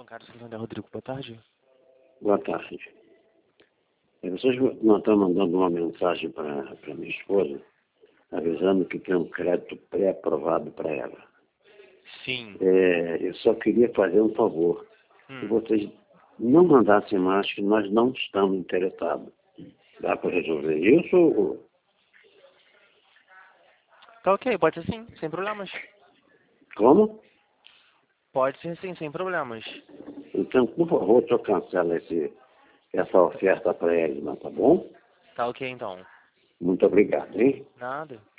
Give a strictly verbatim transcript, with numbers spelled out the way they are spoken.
Bancário Santander, Rodrigo, boa tarde. Boa tarde. Vocês não estão mandando uma mensagem para minha esposa, avisando que tem um crédito pré-aprovado para ela. Sim. É, eu só queria fazer um favor. Hum. Se vocês não mandassem mais, que nós não estamos interessados. Dá para resolver isso? Ou... Tá ok, pode ser sim, sem problemas. Como? Pode ser sim, sem problemas. Então, por favor, só cancela esse, essa oferta para ela, tá bom? Tá ok então. Muito obrigado, hein? Nada.